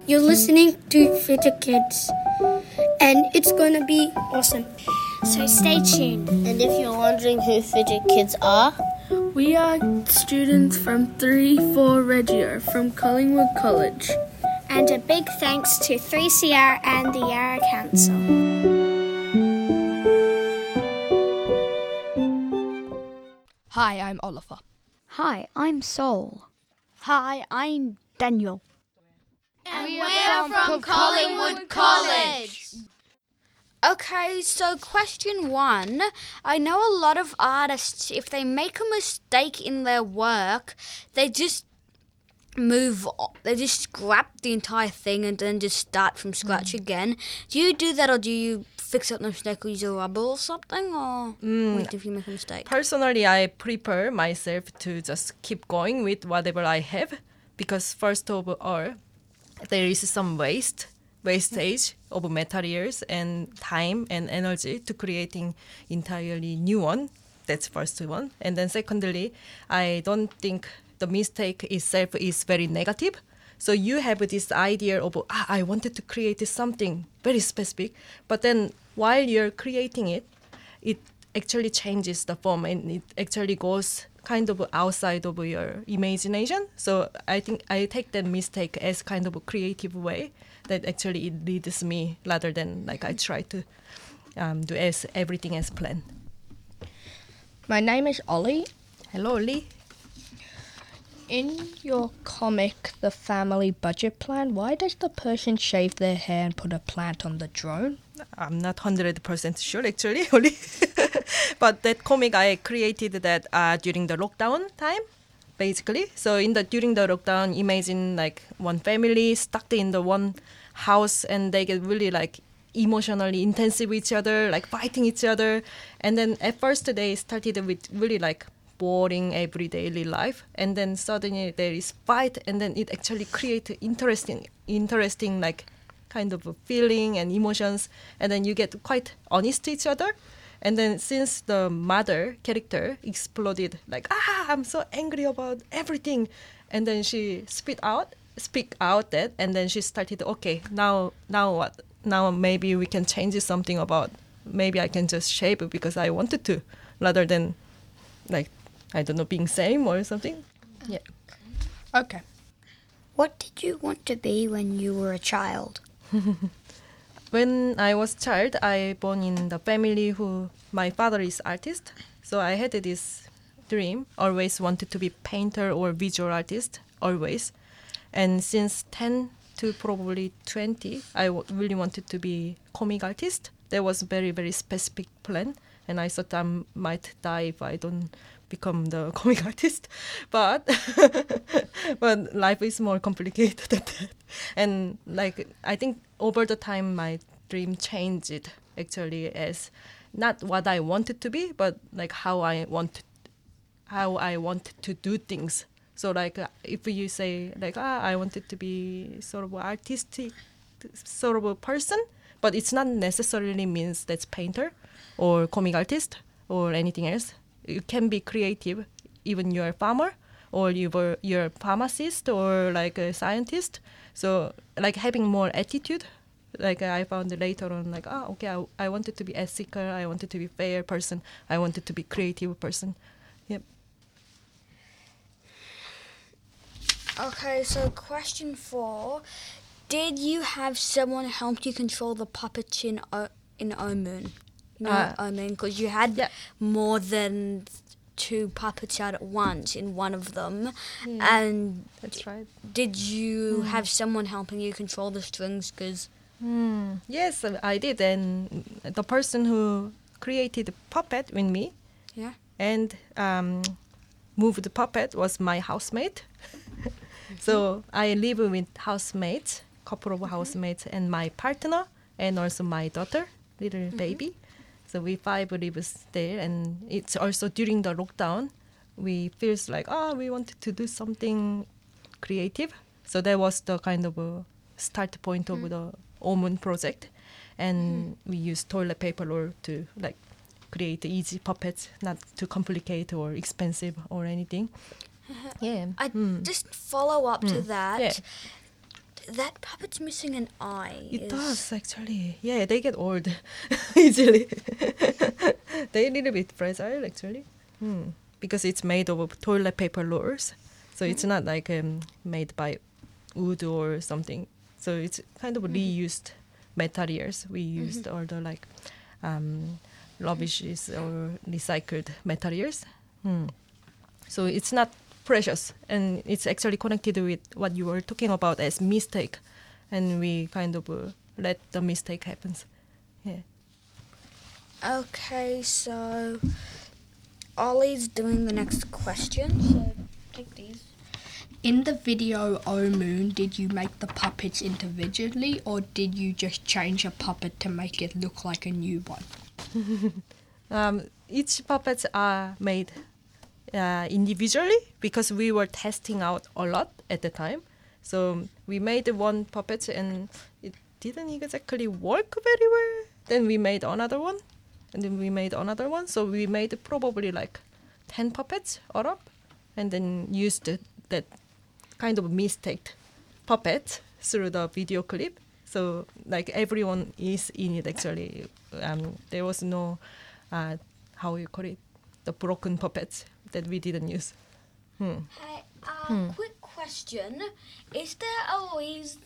You're listening to Fidget Kids, and it's going to be awesome. So stay tuned. And if you're wondering who Fidget Kids are, we are students from 3-4 Reggio from Collingwood College. And a big thanks to 3CR and the Yarra Council. Hi, I'm Oliver. Hi, I'm Sol. Hi, I'm Daniel. And we're from Collingwood College. Okay, so question 1. I know a lot of artists, if they make a mistake in their work, they just scrap the entire thing and then just start from scratch again. Do you do that, or do you fix up the mistake or use a rubber or something, or wait if you make a mistake? Personally, I prefer myself to just keep going with whatever I have, because first of all, there is some wastage of materials and time and energy to creating entirely new one. That's first one. And then secondly, I don't think the mistake itself is very negative. So you have this idea of, I wanted to create something very specific, but then while you're creating it, it actually changes the form and it actually goes kind of outside of your imagination. So I think I take that mistake as kind of a creative way that actually it leads me, rather than like I try to do everything as planned. My name is Ollie. Hello, Ollie. In your comic, The Family Budget Plan, why does the person shave their hair and put a plant on the drone? I'm not 100% sure actually, Ollie. But that comic, I created that during the lockdown time, basically. So during the lockdown, imagine like one family stuck in the one house and they get really like emotionally intensive with each other, like fighting each other. And then at first they started with really like boring everyday life, and then suddenly there is fight, and then it actually creates interesting like kind of a feeling and emotions, and then you get quite honest to each other. And then since the mother character exploded like, I'm so angry about everything, and then she speak out that, and then she started, okay, now what? Now maybe we can change something about, maybe I can just shape it because I wanted to, rather than like, I don't know, being same or something. Yeah. Okay. What did you want to be when you were a child? When I was a child, I born in the family who my father is artist. So I had this dream, always wanted to be painter or visual artist, always. And since 10 to probably 20, I really wanted to be comic artist. That was very, very specific plan. And I thought I might die if I don't become the comic artist. But but life is more complicated than that. And like I think over the time my dream changed actually as not what I wanted to be, but like how I want to do things. So like if you say like I wanted to be sort of artistic sort of a person, but it's not necessarily means that's painter or comic artist or anything else. You can be creative, even you're a farmer or you're a pharmacist or like a scientist. So like having more attitude, like I found later on like, okay, I wanted to be ethical, I wanted to be fair person, I wanted to be creative person. Yep. Okay, so question 4. Did you have someone help you control the puppets in Omun? No, Omun, because you had more than 2 puppets out at once in one of them. Yeah, and that's right. Did you have someone helping you control the strings? Cause yes, I did. And the person who created the puppet with me and moved the puppet was my housemate. So I live with housemates, couple of housemates, and my partner, and also my daughter, little baby. So we 5 lives there, and it's also during the lockdown, we feels like, we wanted to do something creative. So that was the kind of a start point of the Omun project. And we use toilet paper roll to like create easy puppets, not too complicated or expensive or anything. I just follow up to that. that puppet's missing an eye. It does actually. Yeah, they get old easily. They're a little bit fragile actually, because it's made of toilet paper rolls. So it's not like made by wood or something. So it's kind of reused materials. We used all the like rubbishes or recycled materials. So it's not precious, and it's actually connected with what you were talking about as mistake, and we kind of let the mistake happen. Yeah. Okay, so Ollie's doing the next question. So take these. In the video Oh Moon, did you make the puppets individually, or did you just change a puppet to make it look like a new one? Each puppets are made individually because we were testing out a lot at the time. So we made one puppet and it didn't exactly work very well. Then we made another one, and then we made another one. So we made probably like 10 puppets all up, and then used that kind of mistake puppet through the video clip. So like everyone is in it actually. There was no how you call it, the broken puppets that we didn't use. Hey, quick question: is there always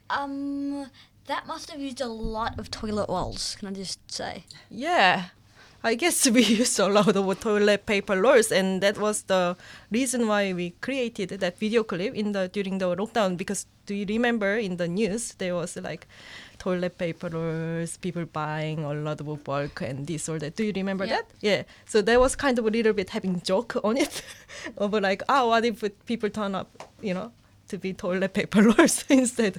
that must have used a lot of toilet rolls? Can I just say? Yeah, I guess we used a lot of toilet paper rolls, and that was the reason why we created that video clip during the lockdown. Because do you remember in the news there was like toilet paper rolls, people buying a lot of bulk and this or that. Do you remember that? Yeah. So that was kind of a little bit having joke on it, of like, what if people turn up, to be toilet paper rolls instead.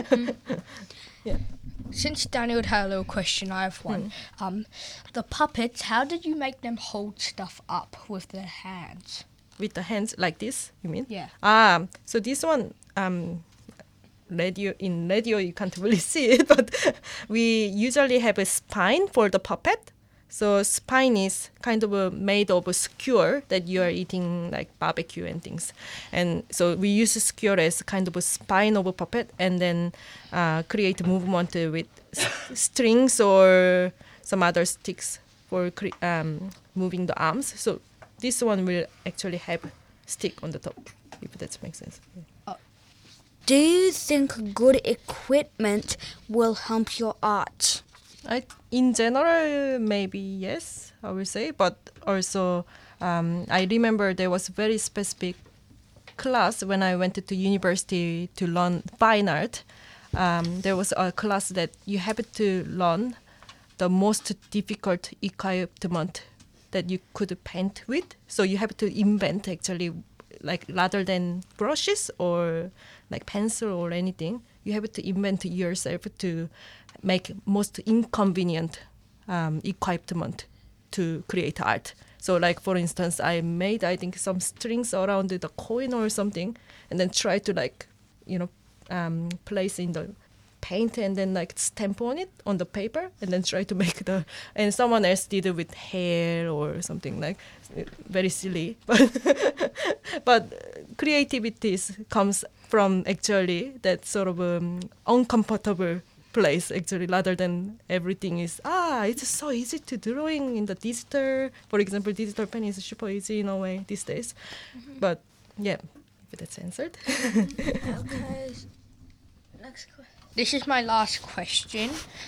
Yeah. Since Daniel had a little question, I have one. The puppets, how did you make them hold stuff up with their hands? With the hands like this, you mean? Yeah. So this one, radio you can't really see it, but we usually have a spine for the puppet. So spine is kind of made of a skewer that you are eating like barbecue and things. And so we use a skewer as kind of a spine of a puppet, and then create movement with strings or some other sticks for moving the arms. So this one will actually have stick on the top, if that makes sense. Yeah. Do you think good equipment will help your art? In general, maybe yes, I will say. But also, I remember there was very specific class when I went to university to learn fine art. There was a class that you have to learn the most difficult equipment that you could paint with. So you have to invent actually, like rather than brushes or like pencil or anything, you have to invent yourself to make most inconvenient equipment to create art. So like for instance, I made I think some strings around the coin or something, and then try to like place in the paint and then like stamp on it on the paper, and then try to make and someone else did it with hair or something, like very silly, but creativity comes from actually that sort of uncomfortable place actually, rather than everything is it's so easy to drawing in the digital. For example, digital pen is super easy in a way these days. But yeah, if that's answered. Okay. Next question. This is my last question.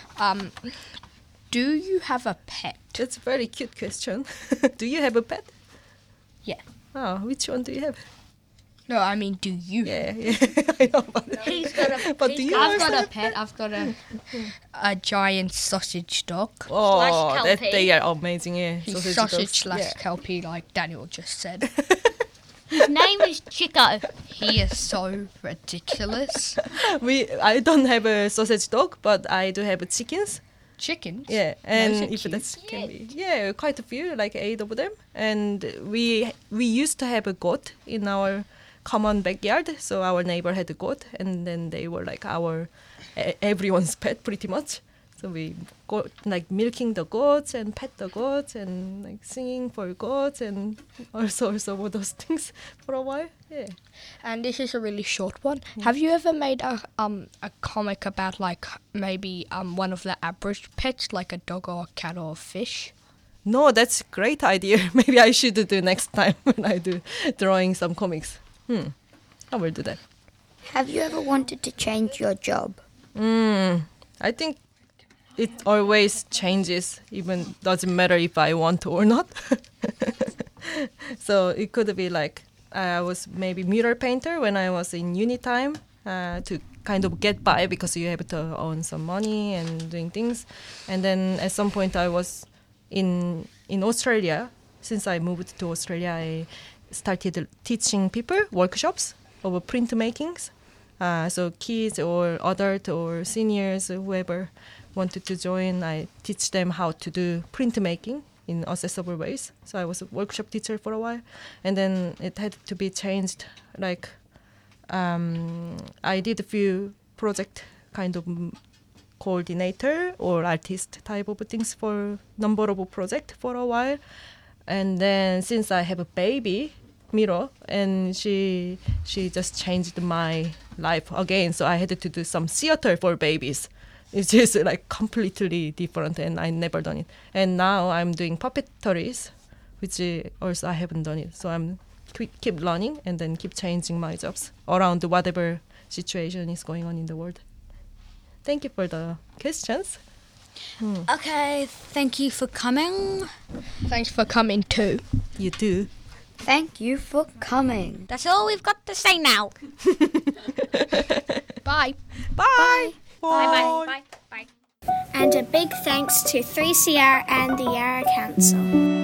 Do you have a pet? That's a very cute question. Do you have a pet? Yeah. Oh, which one do you have? No, I mean, do you? Yeah, I know. He's got a. But do you? I've got a pet. I've got a giant sausage dog. Oh, they are amazing. Yeah, He's sausage / kelpie, like Daniel just said. His name is Chico. He is so ridiculous. I don't have a sausage dog, but I do have chickens. Chickens? Yeah, and if cute? that can be, quite a few, like 8 of them. And we used to have a goat in our common backyard, so our neighbor had a goat, and then they were like everyone's pet pretty much. So we go like milking the goats and pet the goats and like singing for goats and also all those things for a while. Yeah. And this is a really short one. Have you ever made a comic about like maybe one of the average pets, like a dog or a cat or a fish? No, that's a great idea. Maybe I should do next time when I do drawing some comics. I will do that. Have you ever wanted to change your job? I think it always changes, even doesn't matter if I want to or not. So it could be like I was maybe mural painter when I was in uni time to kind of get by because you have to earn some money and doing things. And then at some point I was in Australia. Since I moved to Australia, I started teaching people workshops of printmakings. So kids or adult or seniors, whoever wanted to join, I teach them how to do printmaking in accessible ways. So I was a workshop teacher for a while, and then it had to be changed. Like I did a few project kind of coordinator or artist type of things for number of project for a while, and then since I have a baby, Miro, and she just changed my life again. So I had to do some theater for babies. It's just like completely different, and I never done it. And now I'm doing puppetries, which also I haven't done it. So I'm keep learning and then keep changing my jobs around whatever situation is going on in the world. Thank you for the questions. Okay, thank you for coming. Thanks for coming too. You too. Thank you for coming. That's all we've got to say now. Bye. Bye. Bye. And a big thanks to 3CR and the Yarra Council.